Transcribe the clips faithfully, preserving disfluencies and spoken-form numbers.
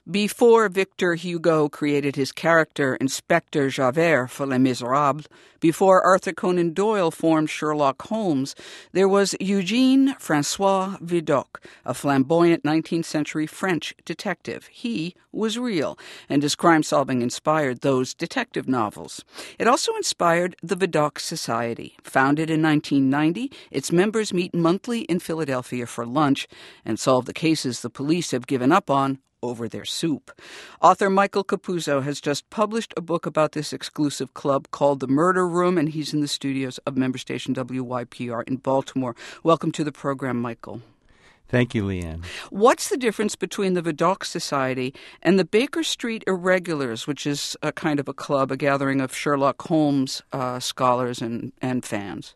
Before Victor Hugo created his character Inspector Javert for Les Miserables, before Arthur Conan Doyle formed Sherlock Holmes, there was Eugene Francois Vidocq, a flamboyant nineteenth century French detective. He was real, and his crime-solving inspired those detective novels. It also inspired the Vidocq Society. Founded in nineteen ninety, its members meet monthly in Philadelphia for lunch and solve the cases the police have given up on over their soup. Author Michael Capuzzo has just published a book about this exclusive club called The Murder Room, and he's in the studios of member station W Y P R in Baltimore. Welcome to the program, Michael. Thank you, Leanne. What's the difference between the Vidocq Society and the Baker Street Irregulars, which is a kind of a club, a gathering of Sherlock Holmes uh, scholars and, and fans?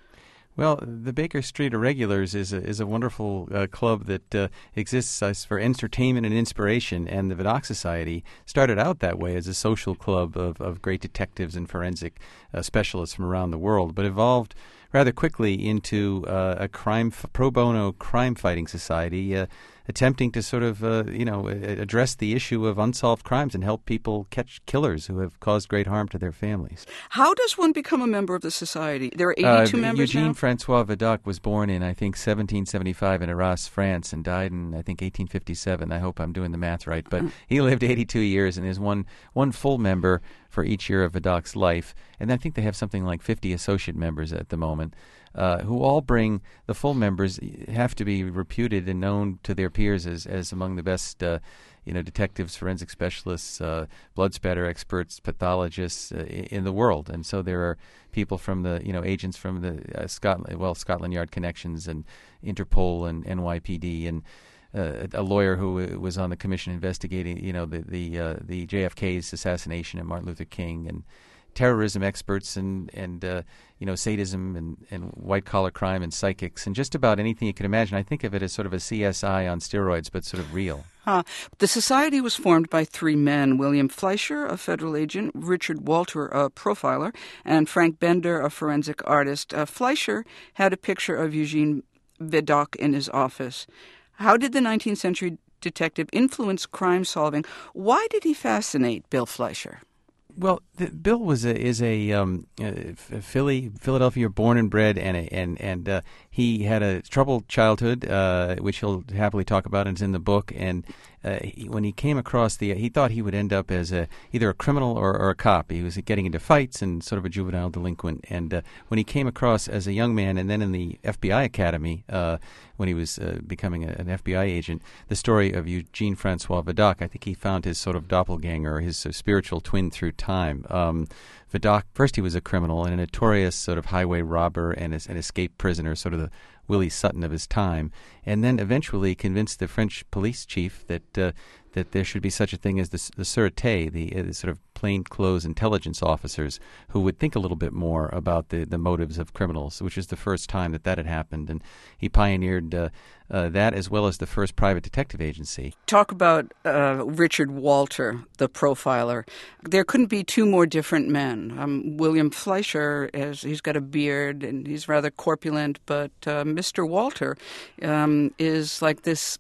Well, the Baker Street Irregulars is a, is a wonderful uh, club that uh, exists uh, for entertainment and inspiration, and the Vidocq Society started out that way as a social club of, of great detectives and forensic uh, specialists from around the world, but evolved rather quickly into uh, a crime pro bono crime-fighting society, uh, attempting to sort of, uh, you know, address the issue of unsolved crimes and help people catch killers who have caused great harm to their families. How does one become a member of the society? There are eighty-two uh, members Eugene now? Francois Vidocq was born in, I think, seventeen seventy-five in Arras, France, and died in, I think, eighteen fifty-seven. I hope I'm doing the math right. But he lived eighty-two years and is one one full member for each year of Vidocq's life. And I think they have something like fifty associate members at the moment. Uh, who all bring, the full members have to be reputed and known to their peers as, as among the best uh, you know, detectives, forensic specialists, uh, blood spatter experts, pathologists uh, in the world. And so there are people from the, you know, agents from the uh, Scotland, well, Scotland Yard connections and Interpol and N Y P D and uh, a lawyer who was on the commission investigating, you know, the, the, uh, the J F K's assassination of Martin Luther King, and terrorism experts and, and uh, you know, sadism and, and white-collar crime and psychics and just about anything you can imagine. I think of it as sort of a C S I on steroids, but sort of real. Huh. The society was formed by three men: William Fleischer, a federal agent; Richard Walter, a profiler; and Frank Bender, a forensic artist. Uh, Fleischer had a picture of Eugene Vidocq in his office. How did the nineteenth century detective influence crime solving? Why did he fascinate Bill Fleischer? Well, the, Bill was a, is a, um, a Philly, Philadelphia born and bred, and a, and and uh, he had a troubled childhood, uh, which he'll happily talk about, and it's in the book. And uh, he, when he came across the, he thought he would end up as a either a criminal or, or a cop. He was getting into fights and sort of a juvenile delinquent. And uh, when he came across as a young man, and then in the F B I Academy, uh, when he was uh, becoming a, an F B I agent, the story of Eugene Francois Vidocq, I think he found his sort of doppelganger, his uh, spiritual twin through time. Um, Vidocq, first he was a criminal and a notorious sort of highway robber and an escaped prisoner, sort of the Willie Sutton of his time, and then eventually convinced the French police chief that uh, that there should be such a thing as the, the Sûreté, the, uh, the sort of plainclothes intelligence officers who would think a little bit more about the, the motives of criminals, which is the first time that that had happened. And he pioneered uh, uh, that as well as the first private detective agency. Talk about uh, Richard Walter, the profiler. There couldn't be two more different men. Um, William Fleischer, is, he's got a beard and he's rather corpulent, but uh, Mister Walter um, is like this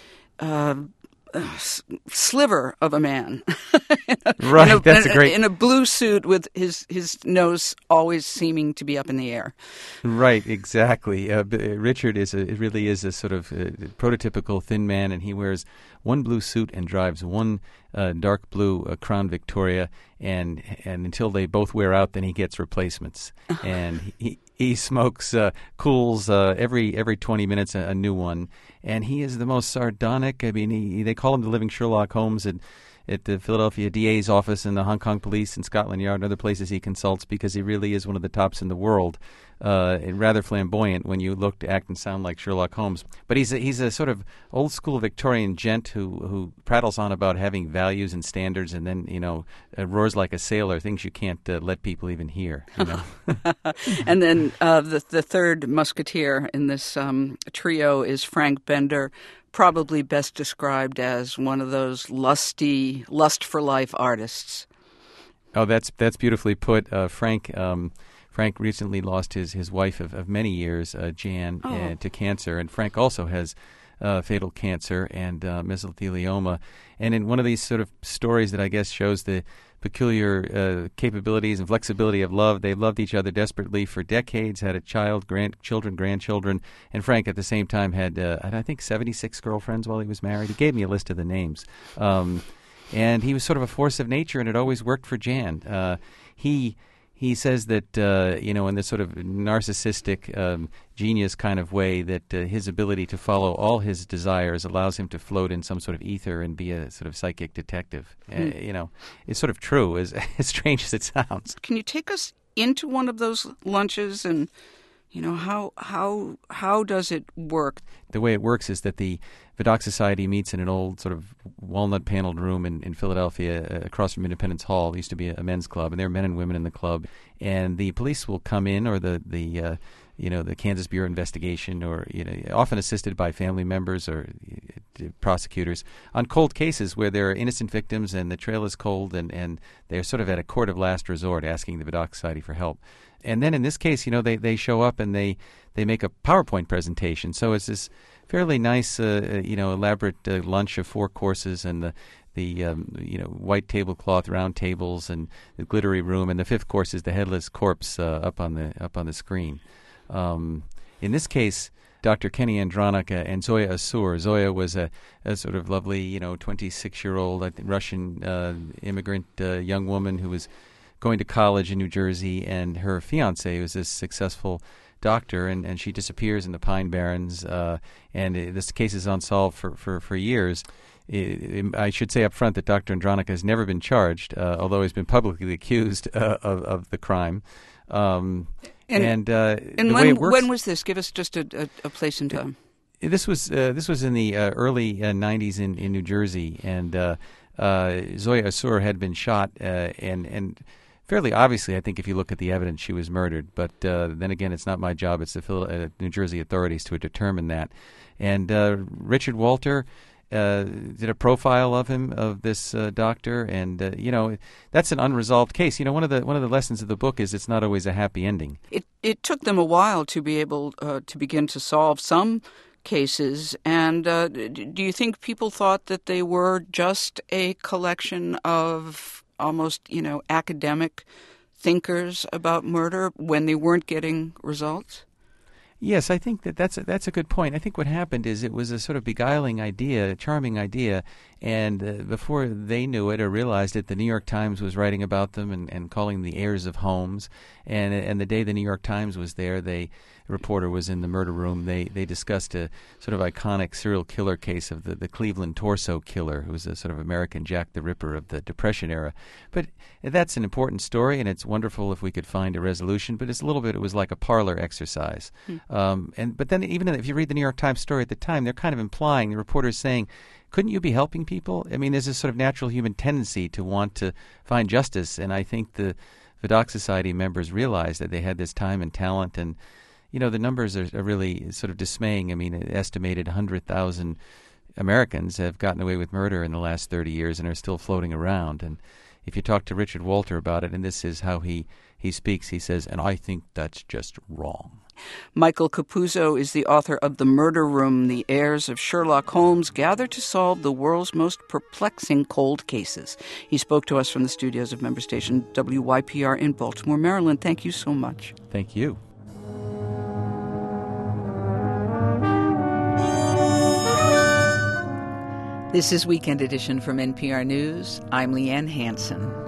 Uh, Uh, sliver of a man. a, right, a, that's in, a great... In a blue suit with his, his nose always seeming to be up in the air. Right, exactly. Uh, Richard is a, it really is a sort of uh, prototypical thin man, and he wears one blue suit and drives one uh, dark blue uh, Crown Victoria, and and until they both wear out, then he gets replacements. And he he smokes uh, Cools uh, every every twenty minutes, a, a new one, and he is the most sardonic. I mean, he, they call him the living Sherlock Holmes at, at the Philadelphia D A's office and the Hong Kong police and Scotland Yard and other places he consults, because he really is one of the tops in the world. Uh, and rather flamboyant when you look to act and sound like Sherlock Holmes. But he's a, he's a sort of old school Victorian gent who who prattles on about having values and standards, and then, you know, uh, roars like a sailor, things you can't uh, let people even hear. You know? And then uh, the the third musketeer in this um, trio is Frank Bender, probably best described as one of those lusty, lust for life artists. Oh, that's that's beautifully put, uh, Frank. Um, Frank recently lost his, his wife of, of many years, uh, Jan, oh. uh, to cancer, and Frank also has uh, fatal cancer and uh, mesothelioma. And in one of these sort of stories that I guess shows the peculiar uh, capabilities and flexibility of love, they loved each other desperately for decades, had a child, grandchildren, grandchildren, and Frank at the same time had, uh, I think, seventy-six girlfriends while he was married. He gave me a list of the names. Um, and he was sort of a force of nature, and it always worked for Jan. Uh, he... He says that, uh, you know, in this sort of narcissistic um, genius kind of way, that uh, his ability to follow all his desires allows him to float in some sort of ether and be a sort of psychic detective. Mm. Uh, you know, it's sort of true, as, as strange as it sounds. Can you take us into one of those lunches and, you know, how how how does it work? The way it works is that the Vidocq Society meets in an old sort of walnut-paneled room in, in Philadelphia uh, across from Independence Hall. It used to be a, a men's club, and there are men and women in the club. And the police will come in, or the, the uh, you know, the Kansas Bureau of Investigation, or, you know, often assisted by family members or uh, prosecutors, on cold cases where there are innocent victims and the trail is cold, and, and they're sort of at a court of last resort asking the Vidocq Society for help. And then in this case, you know, they, they show up and they, they make a PowerPoint presentation. So it's this fairly nice, uh, you know, elaborate uh, lunch of four courses, and the the um, you know, white tablecloth, round tables, and the glittery room, and the fifth course is the headless corpse uh, up on the up on the screen. Um, in this case, Doctor Kenny Andronik and Zoya Asur. Zoya was a, a sort of lovely, you know, twenty-six-year-old I think, Russian uh, immigrant uh, young woman who was going to college in New Jersey, and her fiancé was a successful doctor, and, and she disappears in the Pine Barrens, uh, and it, this case is unsolved for, for, for years. It, it, I should say up front that Doctor Andronik has never been charged, uh, although he's been publicly accused uh, of, of the crime. Um, and and, uh, and the when, way it works, when was this? Give us just a, a, a place and time. This was uh, this was in the uh, early uh, nineties in, in New Jersey, and uh, uh, Zoya Asur had been shot, uh, and and. Fairly obviously, I think if you look at the evidence, she was murdered. But uh, then again, it's not my job. It's the Phil- uh, New Jersey authorities to determine that. And uh, Richard Walter uh, did a profile of him, of this uh, doctor, and uh, you know, that's an unresolved case. You know, one of the one of the lessons of the book is it's not always a happy ending. It it took them a while to be able uh, to begin to solve some cases. And uh, do you think people thought that they were just a collection of almost, you know, academic thinkers about murder when they weren't getting results? Yes, I think that that's a, that's a good point. I think what happened is it was a sort of beguiling idea, a charming idea, and uh, before they knew it or realized it, the New York Times was writing about them and, and calling them the heirs of Holmes. And and the day the New York Times was there, they a reporter was in the murder room. They they discussed a sort of iconic serial killer case of the, the Cleveland Torso Killer, who was a sort of American Jack the Ripper of the Depression era. But that's an important story, and it's wonderful if we could find a resolution. But it's a little bit, it was like a parlor exercise. Hmm. Um, and but then even if you read the New York Times story at the time, they're kind of implying, the reporter's saying, couldn't you be helping people? I mean, there's this sort of natural human tendency to want to find justice, and I think the Vidocq Society members realized that they had this time and talent, and you know, the numbers are, are really sort of dismaying. I mean, an estimated one hundred thousand Americans have gotten away with murder in the last thirty years and are still floating around. And if you talk to Richard Walter about it, and this is how he, he speaks, he says, and I think that's just wrong. Michael Capuzzo is the author of The Murder Room. The heirs of Sherlock Holmes gather to solve the world's most perplexing cold cases. He spoke to us from the studios of member station W Y P R in Baltimore, Maryland. Thank you so much. Thank you. This is Weekend Edition from N P R News. I'm Leanne Hansen.